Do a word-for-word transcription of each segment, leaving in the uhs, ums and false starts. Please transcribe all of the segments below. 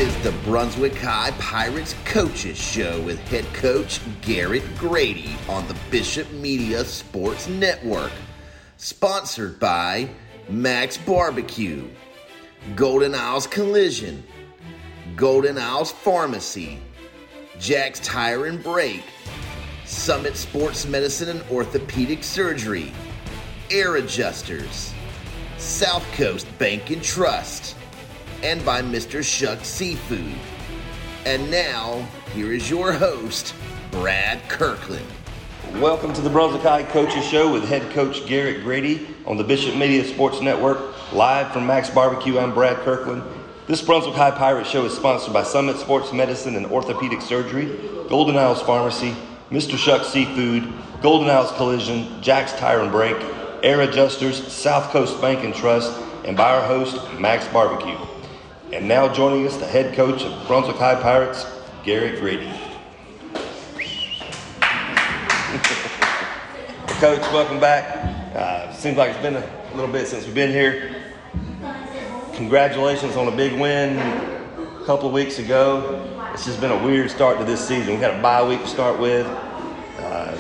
is the Brunswick High Pirates Coaches Show with head coach Garrett Grady on the Bishop Media Sports Network. Sponsored by Max Barbecue, Golden Isles Collision, Golden Isles Pharmacy, Jack's Tire and Brake, Summit Sports Medicine and Orthopedic Surgery, Air Adjusters, South Coast Bank and Trust, and by Mister Shuck Seafood. And now, here is your host, Brad Kirkland. Welcome to the Brunswick High Coaches Show with head coach Garrett Grady on the Bishop Media Sports Network. Live from Max Barbecue, I'm Brad Kirkland. This Brunswick High Pirate Show is sponsored by Summit Sports Medicine and Orthopedic Surgery, Golden Isles Pharmacy, Mister Shuck Seafood, Golden Isles Collision, Jack's Tire and Brake, Air Adjusters, South Coast Bank and Trust, and by our host, Max Barbecue. And now joining us, the head coach of Brunswick High Pirates, Garrett Grady. Coach, welcome back. Uh, seems like it's been a little bit since we've been here. Congratulations on a big win a couple of weeks ago. It's just been a weird start to this season. We had a bye week to start with. Uh,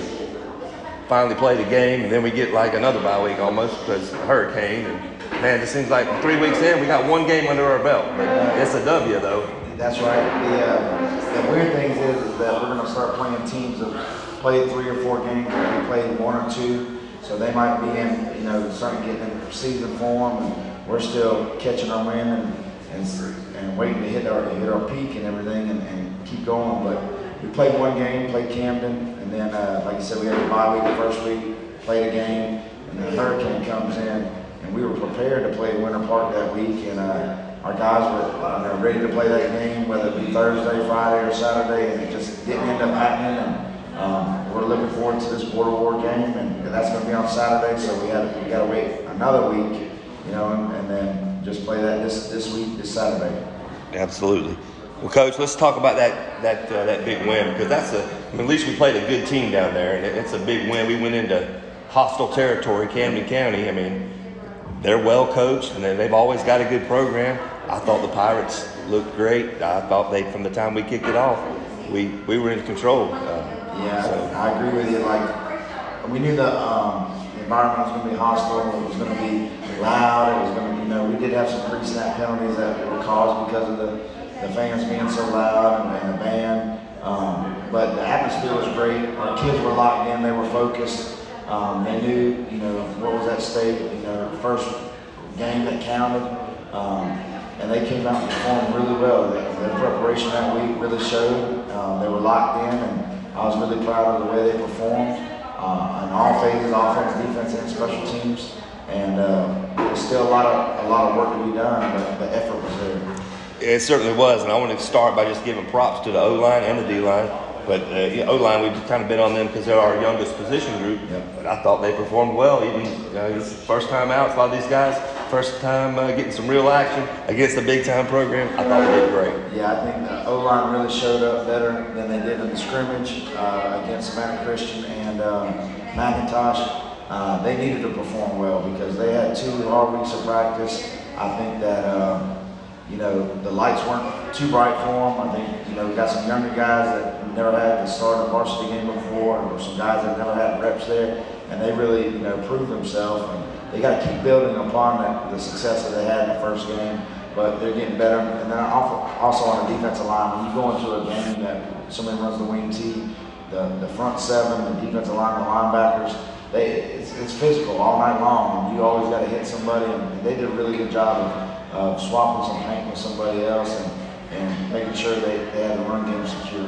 finally played a game, and then we get like another bye week almost because of the hurricane. And man, it seems like three weeks in, we got one game under our belt. But it's a W, though. That's right. The, uh, the weird thing is, is that we're going to start playing teams that played three or four games. We played one or two, so they might be in, you know, starting getting in season form, and we're still catching our wind and and, and waiting to hit our hit our peak and everything, and, and keep going. But we played one game, played Camden, and then, uh, like you said, we had a bye week the first week, played a game, and then the hurricane comes in. And we were prepared to play Winter Park that week, and uh, our guys were uh, ready to play that game, whether it be Thursday, Friday, or Saturday, and it just didn't end up happening. And um, we're looking forward to this Border War game, and that's going to be on Saturday, so we had we got to wait another week, you know, and, and then just play that this this week, this Saturday. Absolutely. Well, Coach, let's talk about that that uh, that big win, because that's a I mean, at least we played a good team down there, and it's a big win. We went into hostile territory, Camden County. I mean, they're well coached, and they've always got a good program. I thought the Pirates looked great. I thought they, from the time we kicked it off, we, we were in control. Uh, yeah, so. I agree with you. Like, we knew the, um, the environment was going to be hostile. It was going to be loud. It was going to, you know, we did have some pre-snap penalties that were caused because of the, the fans being so loud and, and the band. Um, but the atmosphere was great. Our kids were locked in. They were focused. Um, they knew, you know, what was at stake, you know, first game that counted, um, and they came out and performed really well. Their, their preparation that week really showed. Um, they were locked in, and I was really proud of the way they performed uh, in all phases, offense, defense, and special teams. And uh, there's still a lot of a lot of work to be done, but the effort was there. It certainly was, and I want to start by just giving props to the O-line and the D-line. But uh, yeah, O-line, we've kind of been on them because they're our youngest position group. Yep. But I thought they performed well. Even you know, it's the first time out, a lot of these guys, first time uh, getting some real action against a big-time program. I thought they did great. Yeah, I think the O-line really showed up better than they did in the scrimmage uh, against Savannah Christian and um, McIntosh. Uh, they needed to perform well because they had two hard weeks of practice. I think that um, you know the lights weren't too bright for them. I think you know we got some younger guys that never had to start a varsity game before, or some guys that never had reps there, and they really, you know, proved themselves. And they got to keep building upon that, the success that they had in the first game, but they're getting better. And then also on the defensive line, when you go into a game that somebody runs the wing T, the, the front seven, the defensive line, the linebackers, they it's, it's physical all night long. And you always got to hit somebody, and they did a really good job of, of swapping some paint with somebody else and, and making sure they, they had the run game secure.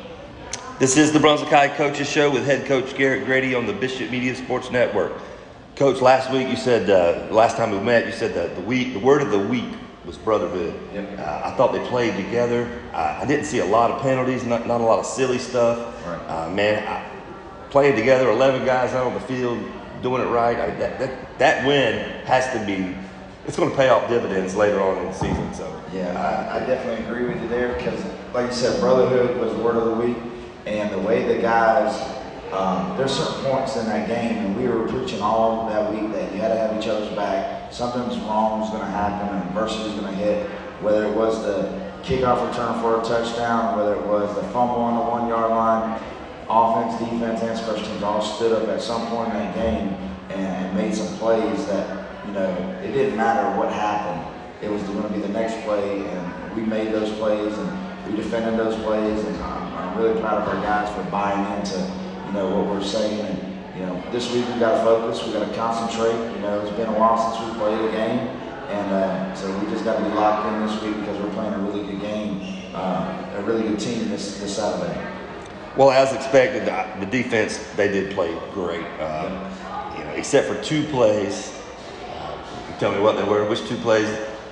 This is the Brunswick High Coaches Show with head coach Garrett Grady on the Bishop Media Sports Network. Coach, last week you said, uh, last time we met, you said that the week, the word of the week was brotherhood. Yep. Uh, I thought they played together. Uh, I didn't see a lot of penalties, not, not a lot of silly stuff. Right. Uh, man, I, playing together, eleven guys out on the field, doing it right. I, that, that that win has to be, it's going to pay off dividends later on in the season. So yeah, I, I definitely agree with you there because, like you said, brotherhood was the word of the week. And the way the guys, um, there's certain points in that game, and we were preaching all that week that you had to have each other's back. Something's wrong is going to happen, and adversity is going to hit. Whether it was the kickoff return for a touchdown, whether it was the fumble on the one-yard line, offense, defense, and special teams all stood up at some point in that game and made some plays that, you know, it didn't matter what happened. It was going to be the next play, and we made those plays, and we defended those plays, and I'm, I'm really proud of our guys for buying into, you know, what we're saying. And, you know, this week we've got to focus, we've got to concentrate. You know, it's been a while since we played a game, and uh, so we just got to be locked in this week because we're playing a really good game, uh, a really good team this, this Saturday. Well, as expected, the defense, they did play great. Um, you know, except for two plays. Uh, tell me what they were. Which two plays?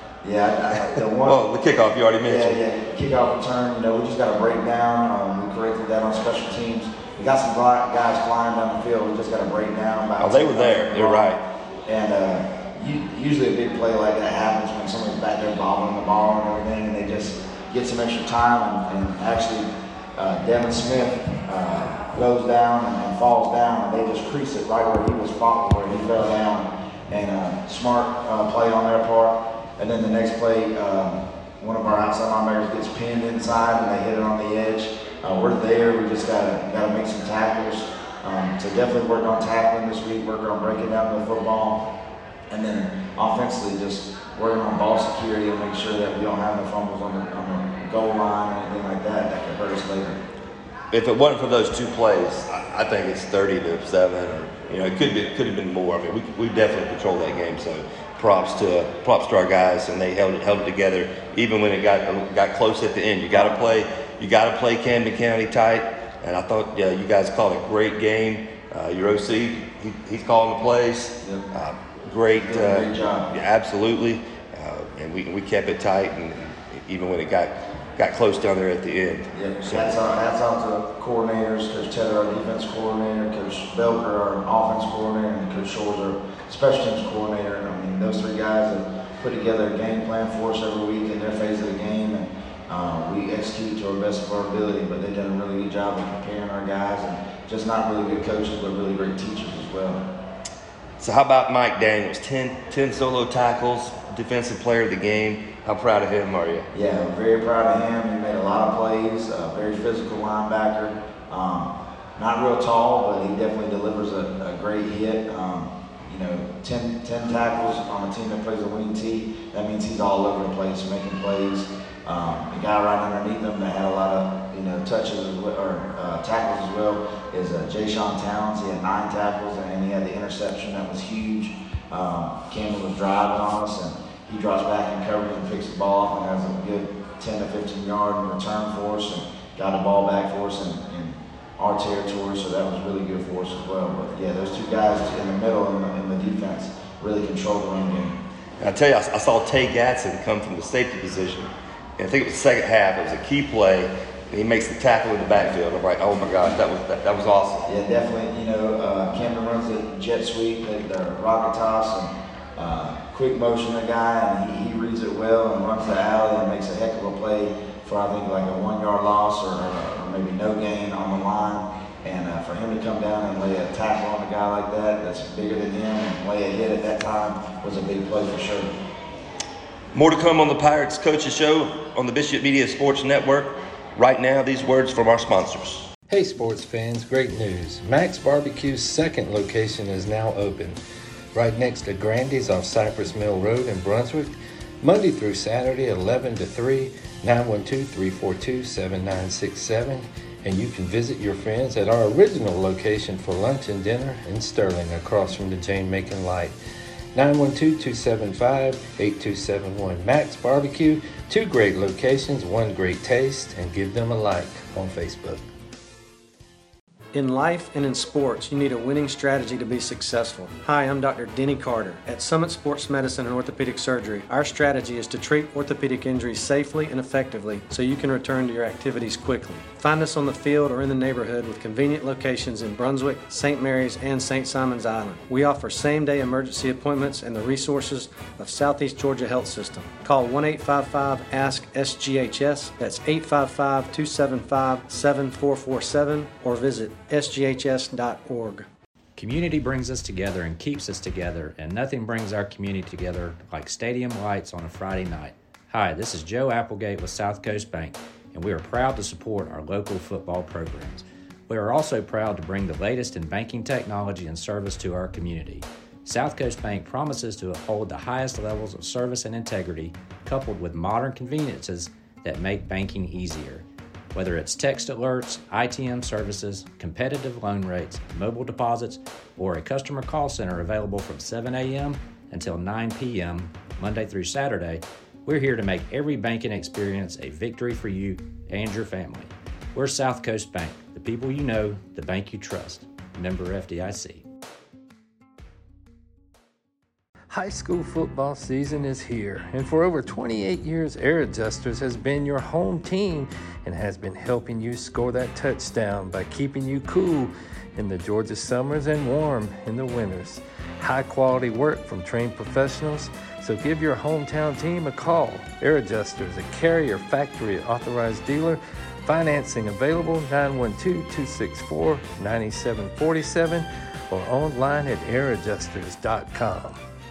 Yeah, I, the one. Well, the kickoff you already mentioned. Yeah, yeah, kickoff return. You know, we just got to break down. Um, we corrected that on special teams. We got some guys flying down the field. We just got to break down. Oh, they were there. They're right. And uh, you, usually a big play like that happens when someone's back there bobbling the ball and everything, and they just get some extra time and, and actually. Uh, Devin Smith uh, goes down and, and falls down, and they just crease it right where he was falling, where he fell down. And uh, smart uh, play on their part. And then the next play, um, one of our outside linebackers gets pinned inside, and they hit it on the edge. Uh, we're there. We just gotta gotta make some tackles. Um, so definitely work on tackling this week. Work on breaking down the football, and then offensively just working on ball security and make sure that we don't have no fumbles on the, on the goal line or anything like that that could hurt us later. If it wasn't for those two plays, I, I think it's thirty to seven, or you know, it could be could have been more. I mean, we we definitely controlled that game. So props to props to our guys, and they held it held it together even when it got got close at the end. You got to play you got to play Camden County tight, and I thought yeah, you guys called a great game. Uh, your O C, he, he's calling the plays. Yep. Uh, great, uh, great job. Yeah, absolutely, uh, and we we kept it tight, and, and even when it got. Got close down there at the end. Yeah, so hats off, hats off to coordinators, Coach Tedder, our defense coordinator, Coach Belker, our offense coordinator, and Coach Shores, our special teams coordinator. And I mean, those three guys have put together a game plan for us every week in their phase of the game, and uh, we execute to our best of our ability. But they've done a really good job of preparing our guys, and just not really good coaches, but really great teachers as well. So how about Mike Daniels? ten, ten solo tackles, defensive player of the game. How proud of him are you? Yeah, I'm very proud of him. He made a lot of plays, a very physical linebacker. Um, not real tall, but he definitely delivers a, a great hit. Um, you know, ten, ten tackles on a team that plays a wing tee, that means he's all over the place making plays. Um, the guy right underneath him that had a lot of, you know, touches as well, or uh, tackles as well is uh, Jay Sean Towns. He had nine tackles, and he had the interception that was huge. Um, Campbell was driving on us, and he drops back in coverage and picks the ball up and has a good ten to fifteen yard return for us and got the ball back for us in, in our territory, so that was really good for us as well. But yeah, those two guys in the middle in the, in the defense really controlled the run game. And I tell you, I, I saw Tay Gatson come from the safety position, and I think it was the second half. It was a key play, and he makes the tackle in the backfield. I'm like, oh my gosh, that was that, that was awesome. Yeah, definitely. You know, uh, Camden runs the jet sweep, the, the rocket toss, and uh, quick motion the guy, and he, he reads it well and runs the alley and makes a heck of a play for, I think, like a one-yard loss or, or maybe no gain on the line. And uh, for him to come down and lay a tackle on a guy like that that's bigger than him and lay a hit at that time was a big play for sure. More to come on the Pirates Coaches Show on the Bishop Media Sports Network. Right now, these words from our sponsors. Hey sports fans, great news. Max Barbecue's second location is now open, right next to Grandy's off Cypress Mill Road in Brunswick, Monday through Saturday, eleven to three, nine one two, three four two, seven nine six seven. And you can visit your friends at our original location for lunch and dinner in Sterling, across from the Jane Macon Light. nine one two, two seven five, eight two seven one. Max Barbecue, two great locations, one great taste, and give them a like on Facebook. In life and in sports, you need a winning strategy to be successful. Hi, I'm Doctor Denny Carter. At Summit Sports Medicine and Orthopedic Surgery, our strategy is to treat orthopedic injuries safely and effectively so you can return to your activities quickly. Find us on the field or in the neighborhood with convenient locations in Brunswick, Saint Mary's, and Saint Simons Island. We offer same-day emergency appointments and the resources of Southeast Georgia Health System. Call one eight five five, A S K, S G H S. That's eight five five, two seven five, seven four four seven, or visit S G H S dot org. Community brings us together and keeps us together, and nothing brings our community together like stadium lights on a Friday night. Hi, this is Joe Applegate with South Coast Bank, and we are proud to support our local football programs. We are also proud to bring the latest in banking technology and service to our community. South Coast Bank promises to uphold the highest levels of service and integrity, coupled with modern conveniences that make banking easier. Whether it's text alerts, I T M services, competitive loan rates, mobile deposits, or a customer call center available from seven a.m. until nine p.m. Monday through Saturday, we're here to make every banking experience a victory for you and your family. We're South Coast Bank, the people you know, the bank you trust. Member F D I C. High school football season is here, and for over twenty-eight years, Air Adjusters has been your home team and has been helping you score that touchdown by keeping you cool in the Georgia summers and warm in the winters. High quality work from trained professionals, so give your hometown team a call. Air Adjusters, a Carrier Factory authorized dealer. Financing available, nine one two, two six four, nine seven four seven or online at air adjusters dot com.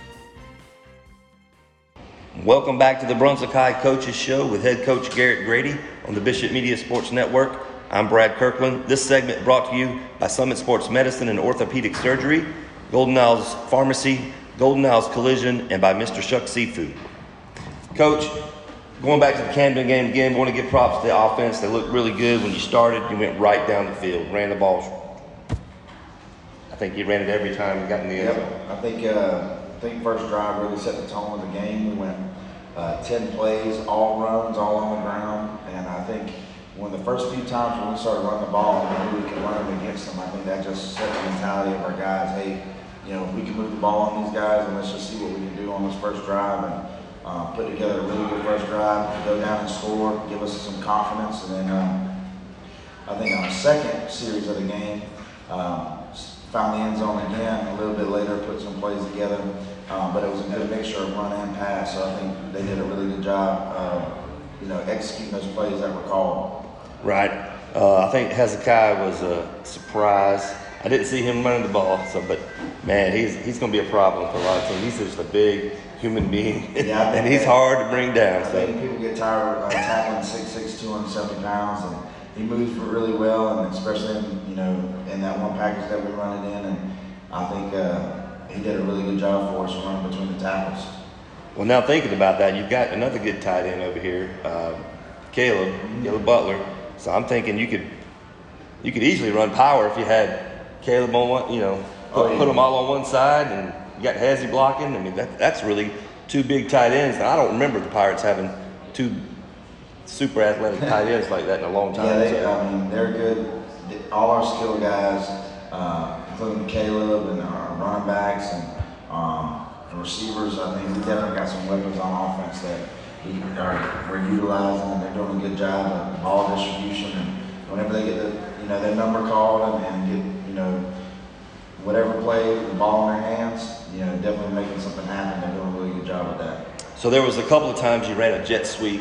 Welcome back to the Brunswick High Coaches Show with head coach Garrett Grady on the Bishop Media Sports Network. I'm Brad Kirkland. This segment brought to you by Summit Sports Medicine and Orthopedic Surgery, Golden Isles Pharmacy, Golden Isles Collision, and by Mister Shuck Seafood. Coach, going back to the Camden game again, I want to give props to the offense. They looked really good when you started. You went right down the field, ran the ball. I think you ran it every time you got in the end zone. Yep. I think uh, I think first drive really set the tone of the game. We went uh, ten plays, all runs, all on the ground, and I think when the first few times when we started running the ball, we knew we could run them against them. I think that just set the mentality of our guys. Hey, you know, we can move the ball on these guys, and let's just see what we can do on this first drive. And uh, put together a really good first drive, go down and score, give us some confidence, and then um, I think on the second series of the game, um, found the end zone again a little bit later, put some plays together, um, but it was a good mixture of run and pass. So I think they did a really good job, uh, you know, executing those plays that were called. Right. Uh, I think Hezekiah was a surprise. I didn't see him running the ball, so but man, he's he's going to be a problem for a lot of teams. He's just a big human being, Yeah, and he's hard to bring down. I So think people get tired of uh, tackling six six, two hundred seventy pounds, and he moves really well, and especially in, you know, in that one package that we run it in, and I think uh, he did a really good job for us running between the tackles. well, now thinking about that, you've got another good tight end over here, uh, Caleb, Caleb Butler. So I'm thinking you could you could easily run power if you had Caleb on one, you know, put, Oh, yeah. put them all on one side, and you got Hezzy blocking. I mean, that, that's really two big tight ends. And I don't remember the Pirates having two super athletic tight ends like that in a long time. Yeah, they, So- I mean, they're good. All our skill guys, uh, including Caleb and our running backs and um, the receivers, I think we definitely got some weapons on offense that we are, we're utilizing, and they're doing a good job of ball distribution. And whenever they get the, you know, their number called and, and get, you know, whatever play, the ball in their hands, you know, definitely making something happen. They're doing a really good job with that. So there was a couple of times you ran a jet sweep,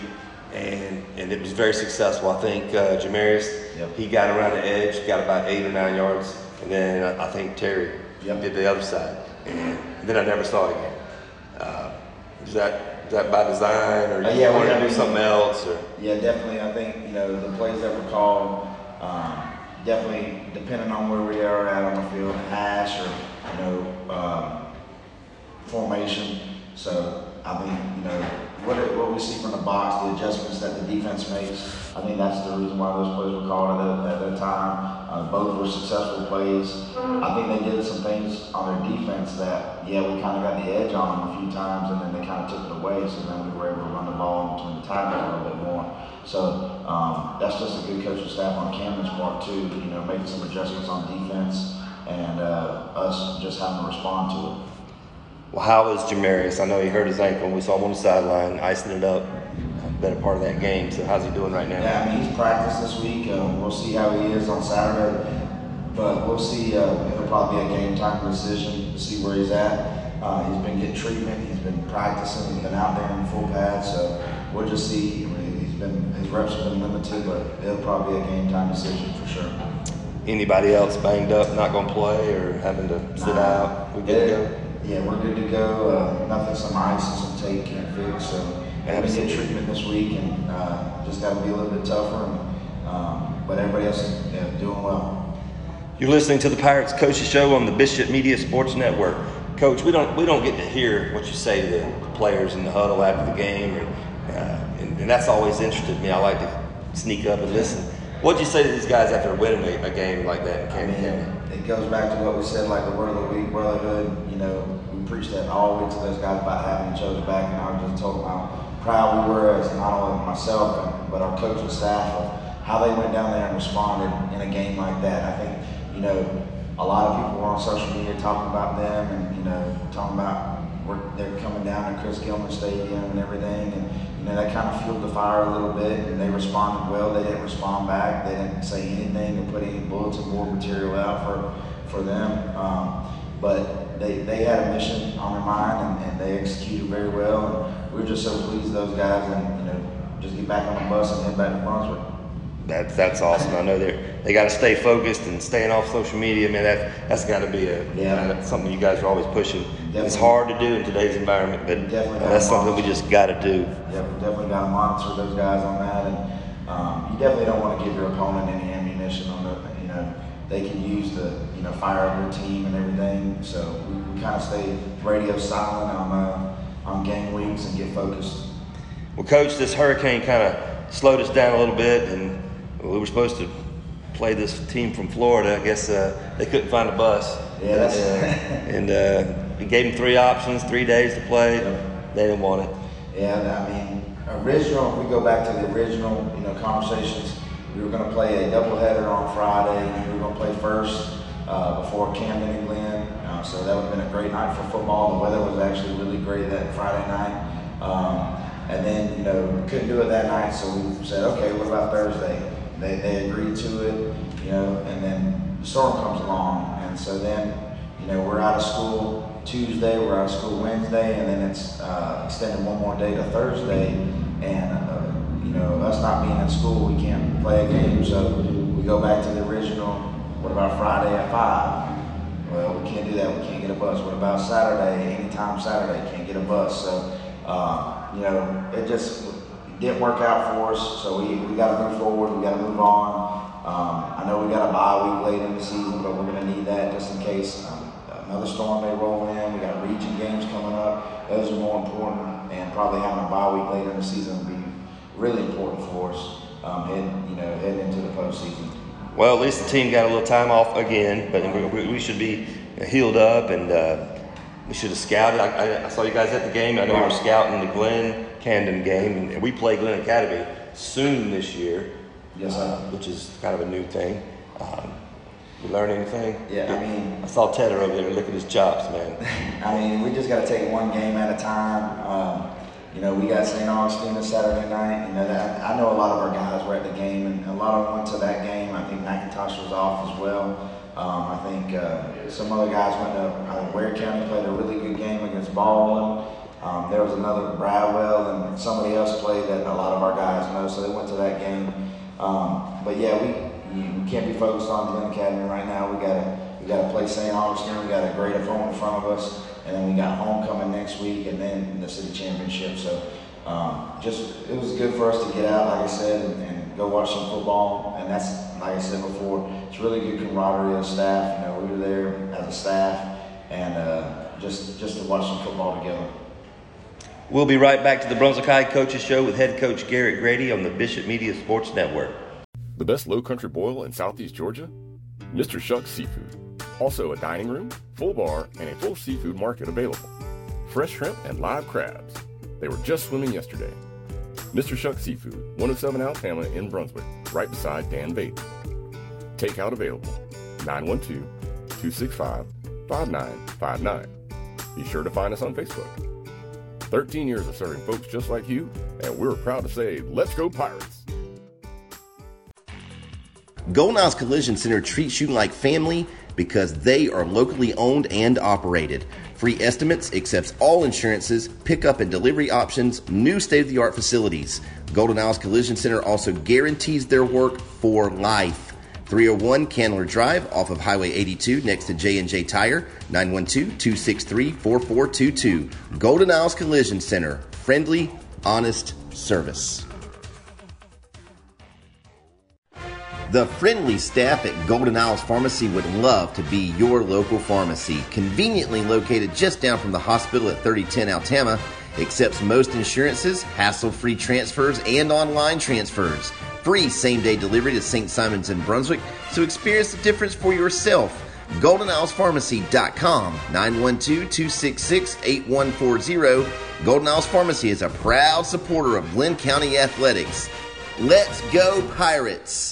and and it was very successful. I think uh, Jamarius, Yep. he got around the edge, got about eight or nine yards, and then uh, I think Terry Yep. did the other side, and then I never saw it again. Uh, is that is that by design, or Uh, you yeah, we wanted to have- do something else, or? Yeah, definitely. I think, you know, the plays that were called, um, definitely depending on where we are at on the field, hash or, you know, um, formation. So I think, you know, what it, what we see from the box, the adjustments that the defense makes, I think that's the reason why those plays were called at that, at that time. Uh, both were successful plays. I think they did some things on their defense that, yeah, we kind of got the edge on them a few times, and then they kind of took it away. So then we were able to run the ball in between the tackles a little bit more. So um, that's just a good coaching staff on Camden's part too. You know, making some adjustments on defense, and uh, us just having to respond to it. Well, how is Jamarius? I know he hurt his ankle. We saw him on the sideline, icing it up. Better part of that game. So how's he doing right now? Yeah, I mean, he's practiced this week. Um, we'll see how he is on Saturday, but we'll see. Uh, it'll probably be a game time decision to see where he's at. Uh, he's been getting treatment. He's been practicing. He's been out there in full pad. So we'll just see. I mean, he's been his reps have been limited, but it'll probably be a game time decision for sure. Anybody else banged up, not going to play, or having to sit out? We good to go? Yeah, we're good to go. Uh, nothing some ice and some tape can't fix. So they're going to get treatment this week, and uh, just got to be a little bit tougher. And, um, but everybody else is you know, doing well. You're listening to the Pirates Coaches Show on the Bishop Media Sports Network. Coach, we don't we don't get to hear what you say to the players in the huddle after the game, or, uh, and, and that's always interested me. I like to sneak up and listen. What'd you say to these guys after winning a, a game like that in Camden County? It goes back to what we said, like the word of the week, brotherhood. You know, we preached that all week to those guys about having each other's back, and I just told them how proud we were as not only myself and, but our coaching staff of how they went down there and responded in a game like that. I think, you know, a lot of people were on social media talking about them, and you know, talking about we're, they're coming down to Chris Gilman Stadium and everything, and you know that kind of fueled the fire a little bit. And they responded well. They didn't respond back. They didn't say anything or put any bulletin board material out for for them. Um, but they they had a mission on their mind, and, and they executed very well. And we were just so pleased with those guys, and you know, just get back on the bus and head back to Brunswick. That, that's awesome. I know they they got to stay focused and staying off social media. Man, that that's got to be a yeah. uh, something you guys are always pushing. Definitely. It's hard to do in today's environment, but that's something we just got to do. Yeah, we definitely got to monitor those guys on that, and um, you definitely don't want to give your opponent any ammunition on the. You know, they can use the you know fire up your team and everything. So we, we kind of stay radio silent on uh, on game weeks and get focused. Well, Coach, this hurricane kind of slowed us down a little bit, and we were supposed to play this team from Florida. I guess uh, they couldn't find a bus. Yeah, that's and, uh, and uh, we gave them three options, three days to play. Yep. They didn't want it. Yeah, I mean, original. If we go back to the original, you know, conversations, we were going to play a doubleheader on Friday. We were going to play first uh, before Camden and Glenn. Uh, so that would have been a great night for football. The weather was actually really great that Friday night. Um, and then, you know, we couldn't do it that night, so we said, okay, what about Thursday? They, they agreed to it, you know, and then the storm comes along. And so then, you know, we're out of school Tuesday, we're out of school Wednesday, and then it's uh, extended one more day to Thursday. And, uh, you know, us not being in school, we can't play a game. So we go back to the original, what about Friday at five? Well, we can't do that, we can't get a bus. What about Saturday, anytime Saturday, can't get a bus. So, uh, you know, it just didn't work out for us, so we, we got to move forward, we got to move on. Um, I know we got a bye week late in the season, but we're going to need that just in case um, another storm may roll in. We got region games coming up. Those are more important, and probably having a bye week later in the season would be really important for us um, heading, you know, heading into the postseason. Well, at least the team got a little time off again, but we, we should be healed up, and uh, we should have scouted. I, I saw you guys at the game. I know we were scouting the Glenn Camden game, and we play Glenn Academy soon this year. Yes, sir. Uh, which is kind of a new thing. Um, you learn anything? Yeah, I mean, I saw Tedder over there look at his chops, man. I mean, we just got to take one game at a time. Um, you know, we got Saint Augustine this Saturday night. You know, that, I know a lot of our guys were at the game, and a lot of them went to that game. I think McIntosh was off as well. Um, I think uh, some other guys went to uh, Ware County, played a really good game against Baldwin. Um, there was another Bradwell, and somebody else played that a lot of our guys know, so they went to that game. Um, but yeah, we, we can't be focused on Glenn Academy right now. We gotta we gotta play Saint Augustine. We got a great opponent in front of us, and then we got homecoming next week, and then the city championship. So um, just it was good for us to get out, like I said, and, and go watch some football. And that's like I said before, it's really good camaraderie of staff. You know, we were there as a staff, and uh, just just to watch some football together. We'll be right back to the Brunswick High Coaches Show with head coach Garrett Grady on the Bishop Media Sports Network. The best low country boil in southeast Georgia? Mister Shuck's Seafood. Also a dining room, full bar, and a full seafood market available. Fresh shrimp and live crabs. They were just swimming yesterday. Mister Shuck's Seafood, one oh seven Alf Hamlet in Brunswick, right beside Dan Bates. Takeout available, nine one two, two six five, five nine five nine. Be sure to find us on Facebook. thirteen years of serving folks just like you, and we're proud to say, let's go Pirates! Golden Isles Collision Center treats you like family because they are locally owned and operated. Free estimates, accepts all insurances, pickup and delivery options, new state-of-the-art facilities. Golden Isles Collision Center also guarantees their work for life. three oh one Candler Drive off of Highway eighty-two next to J and J Tire, nine one two, two six three, four four two two. Golden Isles Collision Center. Friendly, honest service. The friendly staff at Golden Isles Pharmacy would love to be your local pharmacy. Conveniently located just down from the hospital at thirty ten Altama, accepts most insurances, hassle-free transfers, and online transfers. Free same-day delivery to Saint Simons in Brunswick, so experience the difference for yourself. golden isles pharmacy dot com, nine one two, two six six, eight one four zero. Golden Isles Pharmacy is a proud supporter of Glenn County Athletics. Let's go Pirates!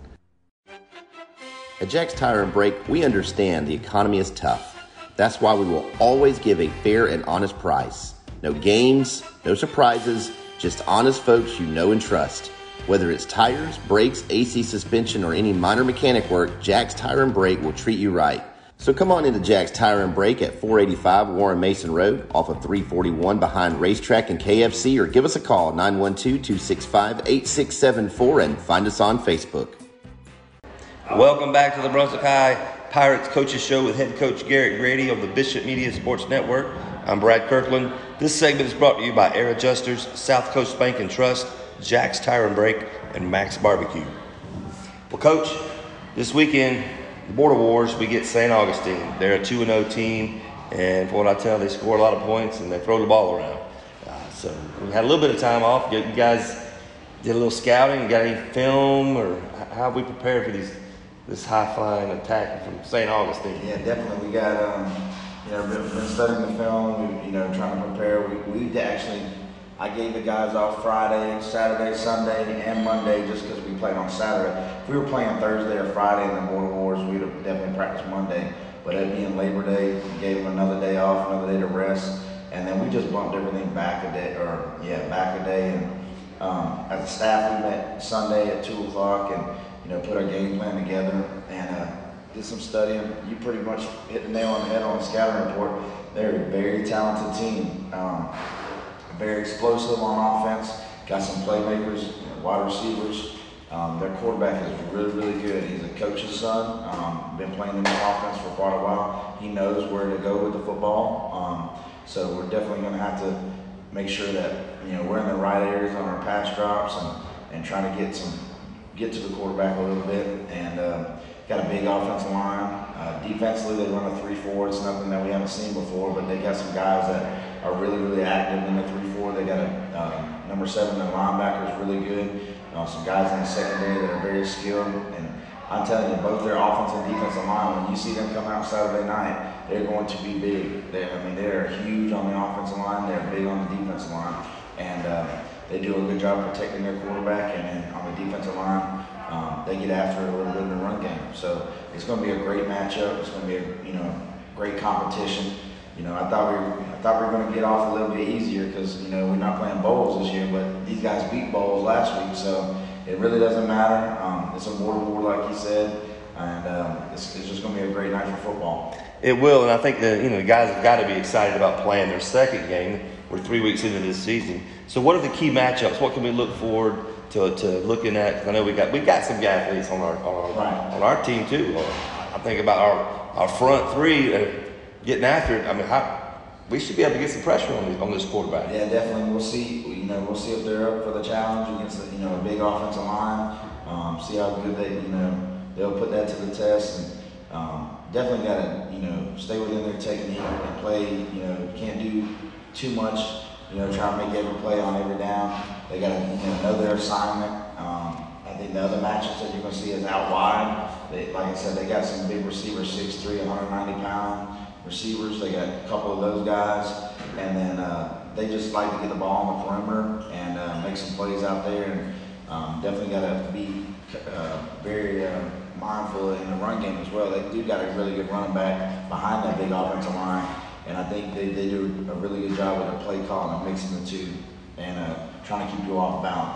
At Jack's Tire and Brake, we understand the economy is tough. That's why we will always give a fair and honest price. No games, no surprises, just honest folks you know and trust. Whether it's tires, brakes, A C suspension, or any minor mechanic work, Jack's Tire and Brake will treat you right. So come on into Jack's Tire and Brake at four eighty-five Warren Mason Road off of three forty-one behind Racetrack and K F C, or give us a call, nine one two, two six five, eight six seven four, and find us on Facebook. Welcome back to the Brunswick High Pirates Coaches Show with head coach Garrett Grady of the Bishop Media Sports Network. I'm Brad Kirkland. This segment is brought to you by Air Adjusters, South Coast Bank and Trust, Jack's Tire and Brake, and Max Barbecue. Well, Coach, this weekend, the Border Wars, we get Saint Augustine. They're a two and oh team, and for what I tell, they score a lot of points and they throw the ball around. Uh, so we had a little bit of time off. You guys did a little scouting. Got any film, or how have we prepared for these? This high-flying attack from Saint Augustine? Yeah, definitely. We got, um, you know, been, been studying the film, we, you know, trying to prepare. We, we actually, I gave the guys off Friday, Saturday, Sunday, and Monday just because we played on Saturday. If we were playing Thursday or Friday in the Border Wars, we'd have definitely practiced Monday. But it being Labor Day, we gave them another day off, another day to rest. And then we just bumped everything back a day, or yeah, back a day. And um, as a staff, we met Sunday at two o'clock and, you know, put our game plan together and uh, did some studying. You pretty much hit the nail on the head on the scouting report. They're a very talented team, um, very explosive on offense, got some playmakers, you know, wide receivers. Um, their quarterback is really, really good. He's a coach's son, um, been playing in the offense for quite a while. He knows where to go with the football. Um, so we're definitely going to have to make sure that, you know, we're in the right areas on our pass drops and, and trying to get some get to the quarterback a little bit, and uh, got a big offensive line. Uh, defensively, they run a three four. It's nothing that we haven't seen before, but they got some guys that are really, really active in the three four. They got a uh, number seven, the linebacker is really good. Uh, some guys in the secondary that are very skilled, and I'm telling you, both their offensive and defensive line, when you see them come out Saturday night, they're going to be big. They, I mean, they're huge on the offensive line. They're big on the defensive line, and uh, they do a good job protecting their quarterback, and then on the defensive line, um, they get after it a little bit in the run game. So it's going to be a great matchup. It's going to be a, you know, great competition. You know, I thought we were, I thought we were going to get off a little bit easier because, you know, we're not playing bowls this year, but these guys beat bowls last week, so it really doesn't matter. Um, it's a border war, like you said, and um, it's, it's just going to be a great night for football. It will, and I think that, you know, the guys have got to be excited about playing their second game. We're three weeks into this season. So what are the key matchups? What can we look forward to, to looking at? Because I know we got we got some athletes on our on our, right. on our team too. I think about our, our front three uh, getting after it. I mean, how, we should be able to get some pressure on, the, on this quarterback. Yeah, definitely. We'll see. You know, we'll see if they're up for the challenge against the, you know, a big offensive line. Um, see how good they, you know, they'll put that to the test. And um, definitely got to, you know, stay within their technique and play. You know, can't do too much. You know, try to make every play on every down. They got to, you know, know their assignment. Um, I think the other matchups that you're going to see is out wide. They, like I said, they got some big receivers, six three, one hundred ninety pound receivers. They got a couple of those guys. And then uh, they just like to get the ball on the perimeter and uh, make some plays out there. And um, definitely got to be uh, very uh, mindful in the run game as well. They do got a really good running back behind that big offensive line. And I think they, they do a really good job with their play calling and mixing the two and uh, trying to keep you off balance.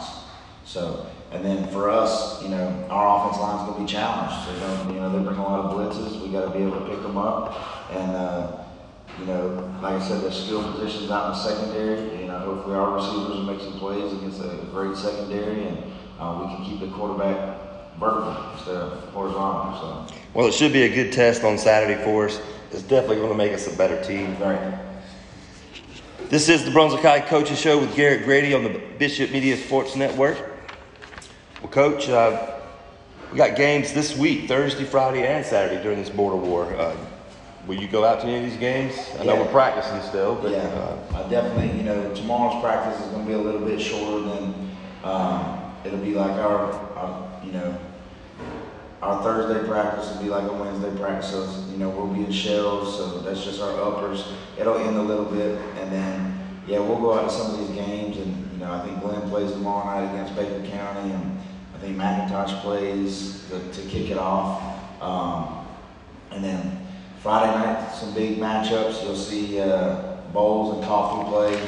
So, and then for us, you know, our offensive line's going to be challenged. They're going, you know, they bring a lot of blitzes. We got to be able to pick them up. And, uh, you know, like I said, there's skill positions out in the secondary. You know, hopefully our receivers will make some plays against a great secondary, and uh, we can keep the quarterback vertical instead of horizontal. So, well, it should be a good test on Saturday for us. It's definitely going to make us a better team. Right. This is the Brunswick High Coaches Show with Garrett Grady on the Bishop Media Sports Network. Well, Coach, uh, we got games this week, Thursday, Friday, and Saturday during this border war. Uh, will you go out to any of these games? I know Yeah. we're practicing still, but yeah, uh, I definitely, you know, tomorrow's practice is going to be a little bit shorter than, um, it'll be like our, our, you know, our Thursday practice will be like a Wednesday practice. So, you know, we'll be in shells, so that's just our uppers. It'll end a little bit, and then, yeah, we'll go out to some of these games, and, you know, I think Glenn plays tomorrow night against Baker County, and I think McIntosh plays to, to kick it off. Um, and then Friday night, some big matchups. You'll see uh, Bowles and Coffee play.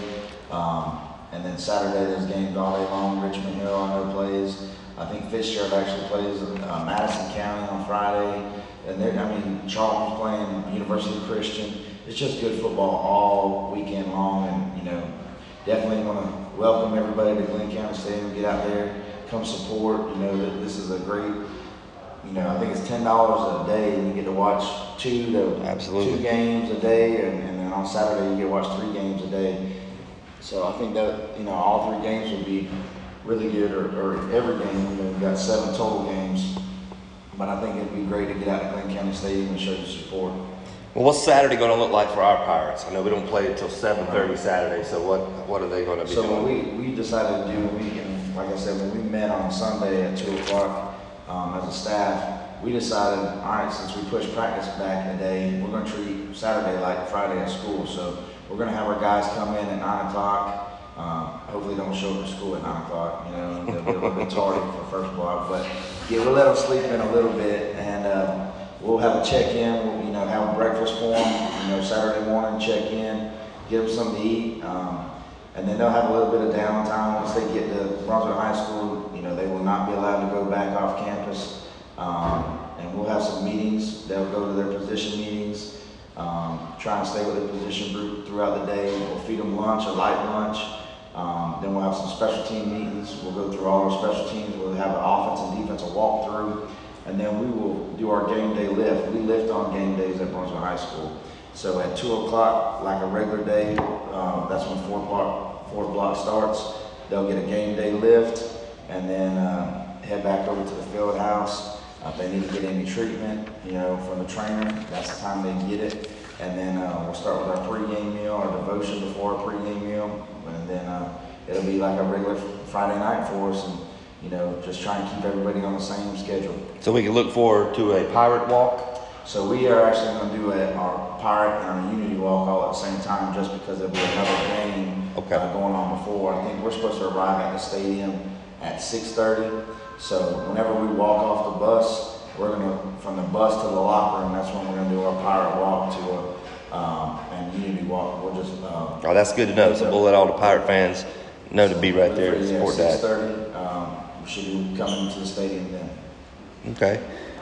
Um, and then Saturday, there's games all day long. Richmond Hill, I know, plays. I think Fitzgerald actually plays uh, Madison County on Friday. And they're, I mean, Charlton's playing University Christian. It's just good football all weekend long. And, you know, definitely want to welcome everybody to Glenn County Stadium. Get out there, come support. You know, this is a great, you know, I think it's ten dollars a day, and you get to watch two to Absolutely. two games a day, and, and then on Saturday you get to watch three games a day. So I think that, you know, all three games would be really good, or, or every game. You know, we've got seven total games, but I think it'd be great to get out to Glenn County Stadium and show the support. well, what's Saturday going to look like for our Pirates? I know we don't play until seven thirty Saturday, so what what are they going to be So doing? when we, we decided to do, we, and like I said, when we met on Sunday at two o'clock um, as a staff, we decided, all right, since we pushed practice back a day, we're going to treat Saturday like Friday at school. So we're going to have our guys come in at nine o'clock. Um, hopefully don't show up to school at nine o'clock, you know, they'll be a little bit tardy for first block. But yeah, we'll let them sleep in a little bit, and uh, we'll have a check-in, we'll, you know, have a breakfast for them, you know, Saturday morning, check in, give them something to eat. Um, and then they'll have a little bit of downtime once they get to Brunswick High School. You know, they will not be allowed to go back off campus. Um, and we'll have some meetings. They'll go to their position meetings, um, try and stay with their position group throughout the day. We'll feed them lunch, a light lunch. Um, then we'll have some special team meetings. We'll go through all our special teams. We'll have an offense and defensive walkthrough. And then we will do our game day lift. We lift on game days at Brunswick High School. So at two o'clock, like a regular day, um, that's when four block, fourth block starts. They'll get a game day lift, and then uh, head back over to the field house. Uh, if they need to get any treatment, you know, from the trainer, that's the time they get it. And then uh, we'll start with our pregame meal, our devotion before our pregame meal, and then uh, it'll be like a regular Friday night for us, and you know, just try and keep everybody on the same schedule. So we can look forward to a Pirate Walk. So we are actually going to do a, our Pirate and our Unity Walk all at the same time, just because there'll be another game Okay. uh, going on before. I think we're supposed to arrive at the stadium at six thirty. So whenever we walk off the bus, we're going to, from the bus to the locker room, that's when we're going to do our Pirate Walk to a, um, and Unity Walk. We'll just uh, Oh, that's good to know. So we'll let all the Pirate fans know to be right there to yeah, support six that. thirty. Um, we should be coming to the stadium then. Okay.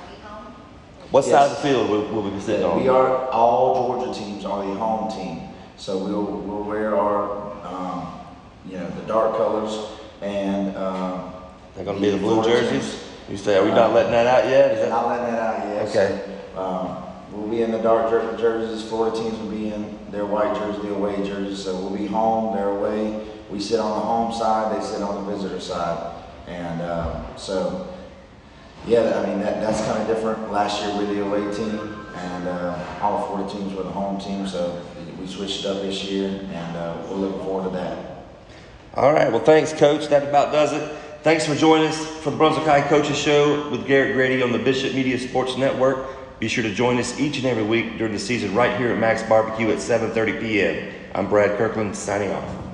What Yes. side of the field will, will we be sitting on? We are, all Georgia teams are the home team. So we'll, we'll wear our, um, you know, the dark colors, and um, They're going to be the blue Florida jerseys? teams. You say, are we not letting that out yet? Is They're that, not letting that out yet. Okay. So, um, we'll be in the dark jer- jerseys. Florida teams will be in their white jerseys, the away jerseys. So we'll be home, they're away. We sit on the home side, they sit on the visitor side. And uh, so, yeah, I mean, that, that's kind of different. Last year we're the away team, and uh, all four teams were the home team. So we switched it up this year, and uh, we're looking forward to that. All right. Well, thanks, Coach. That about does it. Thanks for joining us for the Brunswick High Coaches Show with Garrett Grady on the Bishop Media Sports Network. Be sure to join us each and every week during the season right here at Max Barbecue at seven thirty p.m. I'm Brad Kirkland, signing off.